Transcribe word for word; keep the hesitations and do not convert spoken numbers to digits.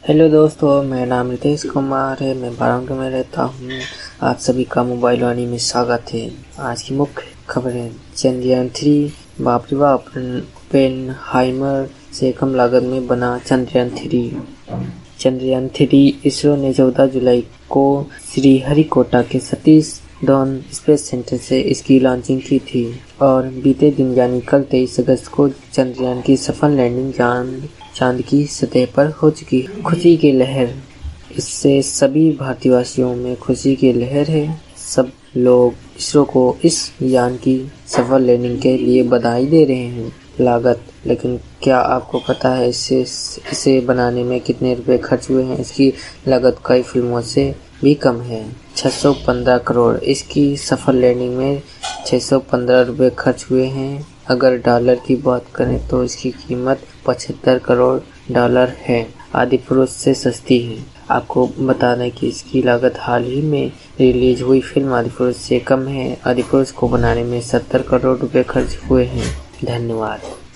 Hello दोस्तों, मेरा नाम रितेश कुमार है। मैं बाराबंकी में रहता हूँ। आप सभी का मोबाइल वाणी में स्वागत है। आज की मुख्य खबरें। चंद्रयान थ्री, बाप रे बाप, ओपेनहाइमर से कम लागत में बना चंद्रयान थ्री। चंद्रयान थ्री इसरो ने चौदह जुलाई को श्रीहरिकोटा के सतीश धवन स्पेस सेंटर से इसकी लॉन्चिंग की थी और बीते दिन यानी कल तेईस अगस्त को चंद्रयान की सफल लैंडिंग चांद चांद की सतह पर हो चुकी। खुशी की लहर। इससे सभी भारतीयवासियों में खुशी की लहर है। सब लोग इसरो को इस यान की सफल लैंडिंग के लिए बधाई दे रहे हैं। लागत। लेकिन क्या आपको पता है इसे इसे बनाने में कितने रुपए खर्च हुए हैं? इसकी लागत कई फिल्मों से भी कम है, छह सौ पंद्रह करोड़। इसकी सफल लैंडिंग में छह सौ पंद्रह रुपए खर्च हुए हैं। अगर डॉलर की बात करें तो इसकी कीमत पचहत्तर करोड़ डॉलर है। आदिपुरुष से सस्ती है। आपको बता दें कि इसकी लागत हाल ही में रिलीज हुई फिल्म आदिपुरुष से कम है। आदिपुरुष को बनाने में सत्तर करोड़ रुपए खर्च हुए हैं। धन्यवाद।